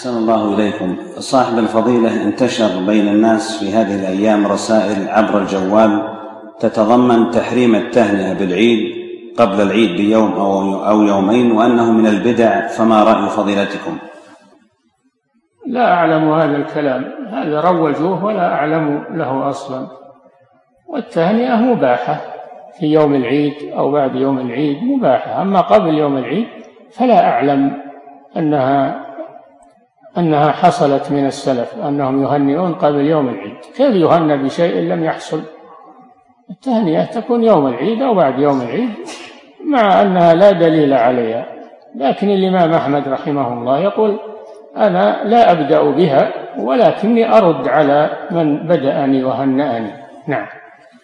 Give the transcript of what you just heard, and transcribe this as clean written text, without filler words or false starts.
أحسن الله إليكم. صاحب الفضيلة، انتشر بين الناس في هذه الأيام رسائل عبر الجوال تتضمن تحريم التهنئة بالعيد قبل العيد بيوم أو يومين، وأنه من البدع، فما رأي فضيلتكم؟ لا أعلم هذا الكلام، هذا روجوه ولا أعلم له أصلا. والتهنئة مباحة في يوم العيد أو بعد يوم العيد مباحة، أما قبل يوم العيد فلا أعلم أنها حصلت من السلف أنهم يهنئون قبل يوم العيد. كيف يهنى بشيء لم يحصل؟ التهنئة تكون يوم العيد أو بعد يوم العيد، مع أنها لا دليل عليها. لكن الإمام أحمد رحمه الله يقول: أنا لا أبدأ بها ولكني أرد على من بدأني وهنأني. نعم.